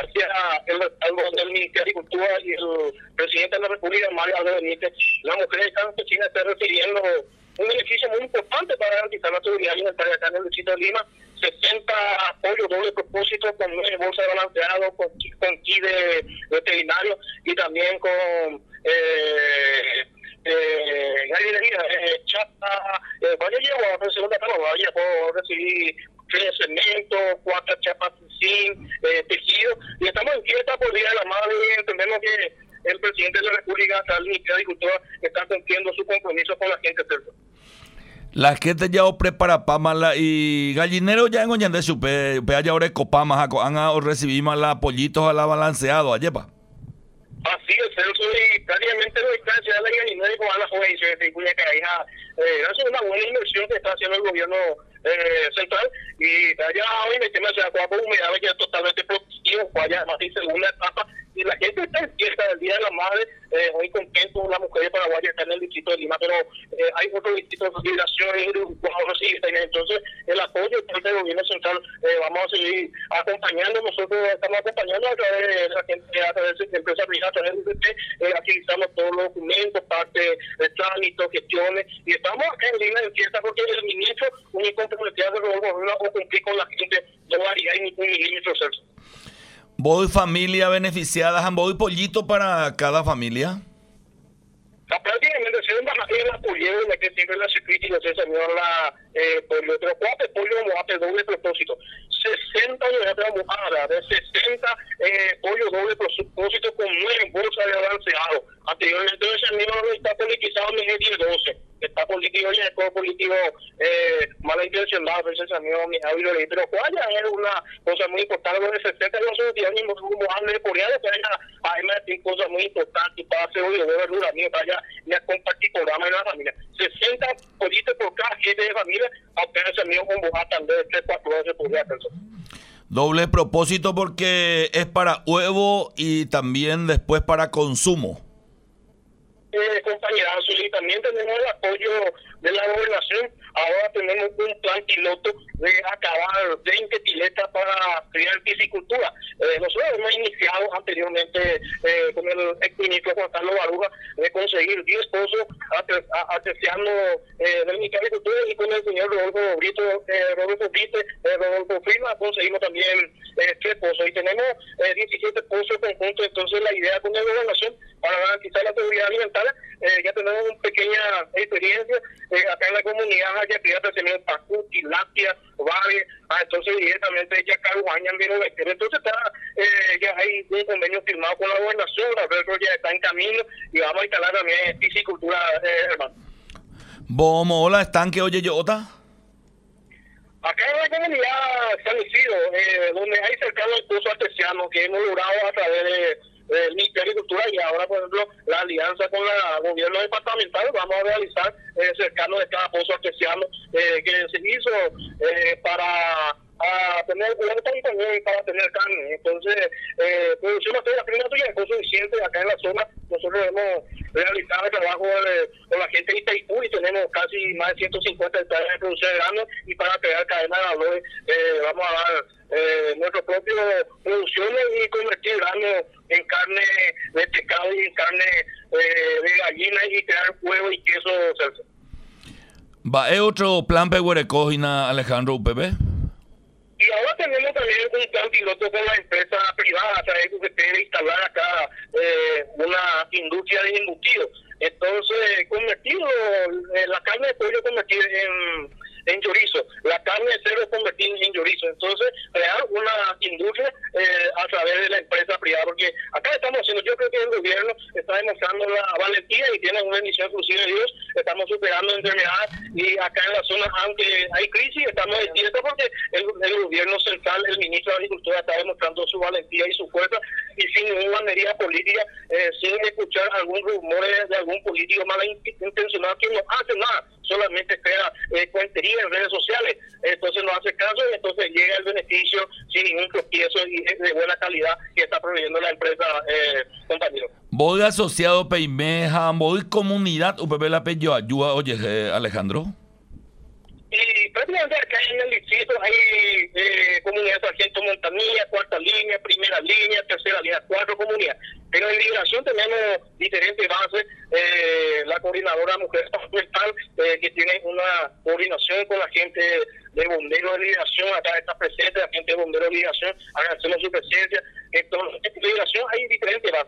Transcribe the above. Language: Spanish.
hacia el Ministerio de Agricultura y el presidente de la República, Mario Aldo Benítez, las mujeres campesinas están recibiendo un beneficio muy importante para garantizar la seguridad alimentaria acá en el distrito de Lima. 60 apoyos doble propósito con 9 bolsas de balanceado, con kit de veterinario y también con gallinería, chapa, vaya llevo a segunda cama, vaya puedo recibir 3 cemento, 4 chapas sin tejido, y estamos en fiesta por Día de la Madre y entendemos que el presidente de la República, el Ministerio de Agricultura, está cumpliendo su compromiso con la gente. La gente ya o prepara pamala y gallinero ya en Oñandé supe haya ahora copamas han recibimos la pollitos a la balanceado ayepa. Así es, Celso, y prácticamente no está ya la gallinera con la joven se cuya que hija es una buena inversión que está haciendo el gobierno central, y allá hoy me tema se acuerda con humedad ya totalmente productivo, vaya más en segunda etapa, y la gente está en fiesta del Día de la Madre, muy contento, las mujeres paraguayas están en el distrito de Lima, pero hay otros distritos de migración, entonces el apoyo del gobierno central vamos a seguir acompañando, nosotros estamos acompañando a través de la gente, a través de empresas privadas, a través de UPP, agilizando todos los documentos, parte de trámites, gestiones, y estamos acá en Lima en fiesta porque el ministro único comprometido de gobierno o cumplir con la gente no varía en ningún milímetro, Celso. ¿Voy familia beneficiadas? ¿Voy pollito para cada familia? Prácticamente se ven la apoyo de que siempre la security y se señor la pollo, pero 4 pollo mojate doble propósito, 60 unidades mojadas, de 60 pollo doble propósito con 9 bolsas de balanceado. Anteriormente ese mismo está politizado en el 12. Está político ya, todo político malintencionado, ese amigo pero vaya es una cosa muy importante, de 60 no se tienen como hambre de coreano, pero además tiene cosas muy importantes para hacer hoy de verdura, para allá y a compartir programa de la familia. 60 pollitos por cada gente de familia, apenas ese amigo con bojata también de 3, 4 veces por día. Doble propósito porque es para huevo y también después para consumo. Compañerazo, y también tenemos el apoyo de la gobernación. Ahora tenemos un plan piloto de acabar 20 piletas para criar piscicultura. Nosotros hemos iniciado anteriormente con el exministro Juan Carlos Baruja de conseguir 10 pozos artesianos del Ministerio de Agricultura, y con el señor Rodolfo Brito, Rodolfo Frima, conseguimos también 3 pozos, y tenemos 17 pozos conjuntos. Entonces la idea con la gobernación para garantizar la seguridad alimentaria, ya tenemos una pequeña experiencia acá en la comunidad, ya que ya tenemos Pacú, Tilapia, Valle, entonces directamente ya Caruaña, entonces está, ya hay un convenio firmado con la gobernación, la verdad ya está en camino, y vamos a instalar también piscicultura, hermano. ¿Cómo hola estanque oye yota? Acá en la comunidad San Isidro, donde hay cercano el pozo artesiano que hemos logrado a través del Ministerio de Agricultura, y ahora, por ejemplo, la alianza con el gobierno departamental, vamos a realizar cercano de cada pozo artesiano que se hizo para tener huerta y también para tener carne. Entonces, producción de primaria es suficiente acá en la zona. Nosotros hemos realizado el trabajo con la gente de Itaipú y tenemos casi más de 150 hectáreas de producción de grano, y para crear cadena de valores vamos a dar nuestras propias producciones y convertir grano en carne de pescado y en carne de gallina, y crear huevo y queso, Celso. ¿Va es otro plan pehuerecógina, Alejandro UPB? Y ahora tenemos también un plan piloto con la empresa privada, a través de UPP, de instalar acá una industria de embutidos. Entonces, convertido la carne de pollo convertida en chorizo, la carne de cerdo convertida en chorizo. Entonces, crear una industria a través de la empresa privada, porque acá estamos haciendo, yo creo que el gobierno está demostrando la valentía y tiene una bendición exclusiva de Dios. Estamos superando enfermedades, y acá en la zona, aunque hay crisis, estamos despiertos porque el gobierno central, el ministro de Agricultura, está demostrando su valentía y su fuerza, y sin ninguna medida política, sin escuchar algún rumor de algún político malintencionado que no hace nada, solamente crea cuentería en redes sociales. Entonces no hace caso, y entonces llega el beneficio sin ningún tropiezo y de buena calidad que está proveyendo la empresa, compañero. ¿Voy asociado Peimeja, voy comunidad UPB la Peyo ayuda, oye, Alejandro? Y prácticamente acá en el distrito hay comunidades de sargento montañía, cuarta línea, primera línea, tercera línea, 4 comunidades. Pero en Liberación tenemos diferentes bases. La coordinadora mujer mental que tiene una coordinación con la gente de bomberos de Liberación, acá está presente la gente de bomberos de Liberación, agradecemos su presencia. Entonces, en Liberación hay diferentes bases.